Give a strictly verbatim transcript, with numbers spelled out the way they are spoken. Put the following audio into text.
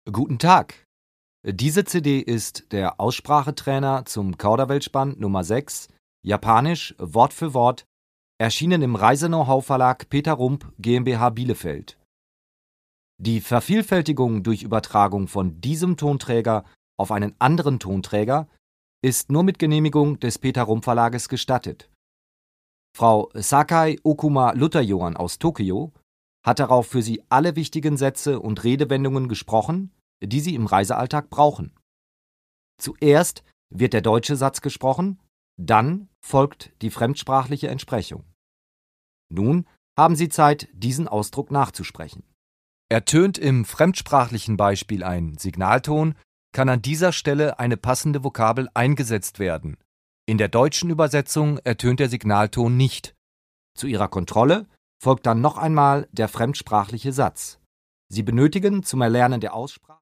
Guten Tag. Diese C D ist der Aussprachetrainer zum Kauderwelsch-Band Nummer sechs, Japanisch Wort für Wort, erschienen im Reise-Know-how-Verlag Peter Rump GmbH Bielefeld. Die Vervielfältigung durch Übertragung von diesem Tonträger auf einen anderen Tonträger ist nur mit Genehmigung des Peter Rump Verlages gestattet. Frau Sakai Okuma Lutherjohann aus Tokio hat darauf für Sie alle wichtigen Sätze und Redewendungen gesprochen, die Sie im Reisealltag brauchen. Zuerst wird der deutsche Satz gesprochen, dann folgt die fremdsprachliche Entsprechung. Nun haben Sie Zeit, diesen Ausdruck nachzusprechen. Ertönt im fremdsprachlichen Beispiel ein Signalton, kann an dieser Stelle eine passende Vokabel eingesetzt werden. In der deutschen Übersetzung ertönt der Signalton nicht. Zu Ihrer Kontrolle folgt dann noch einmal der fremdsprachliche Satz. Sie benötigen zum Erlernen der Aussprache